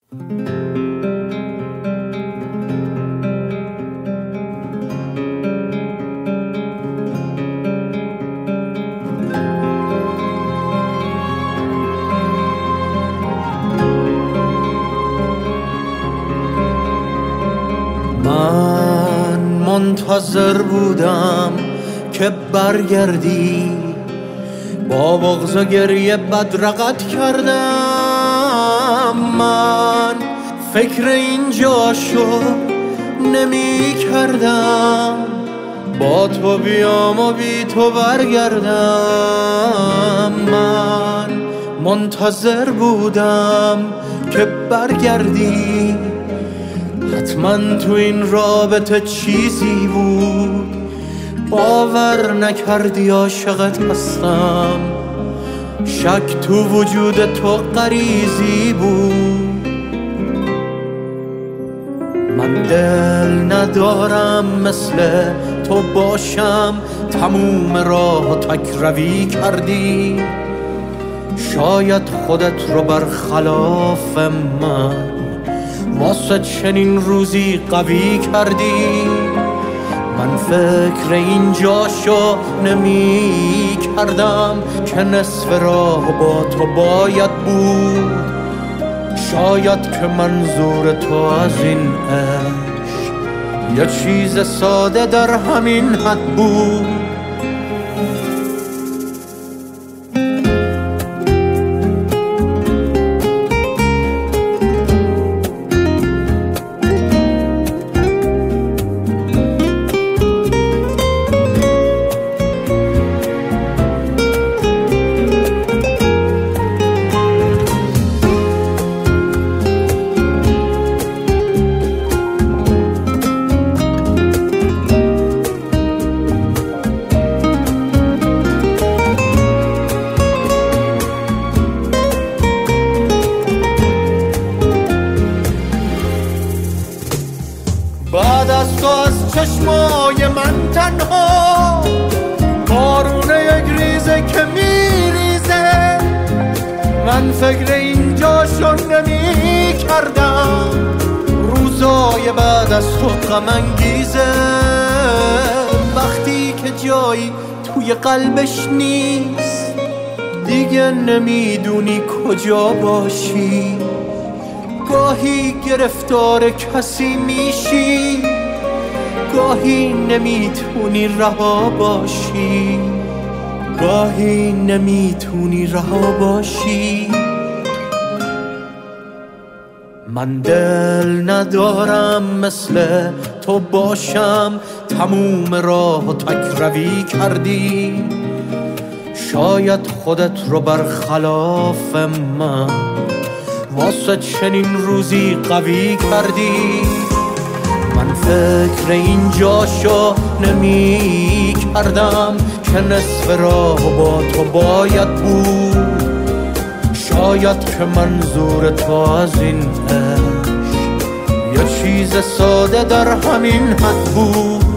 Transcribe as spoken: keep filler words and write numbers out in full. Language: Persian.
من منتظر بودم که برگردی، با بغض و گریه بدرقت کردم. من فکر این جاشو نمی کردم، با تو بیام و بی تو برگردم. من منتظر بودم که برگردی، حتما تو این رابطه چیزی بود، باور نکردی عاشقت هستم، شک تو وجود تو غریزی بود. من دل ندارم مثل تو باشم، تموم راه تک روی کردی، شاید خودت رو برخلاف من واسه چنین روزی قوی کردی. من فکر این جاشو نمی کردم که نصف راه با تو باید بود، شاید که منظور تو از این عشق یه چیز ساده در همین حد بود. بعد از تو از چشمای من تنها بارونه یک ریزه که میریزه، من فکر این جاشو نمی کردم، روزای بعد از تو غم انگیزه. وقتی که جایی توی قلبش نیست، دیگه نمیدونی کجا باشی، گاهی گرفتار کسی میشی، گاهی نمیتونی رها باشی، گاهی نمیتونی رها باشی. من دل ندارم مثل تو باشم، تموم راه تک روی کردی، شاید خودت رو برخلاف من واسه چنین روزی قوی کردی. من فکر این جاشو نمی کردم که نصف راه با تو باید بود، شاید که منظور تو از این عشق یه چیز ساده در همین حد بود.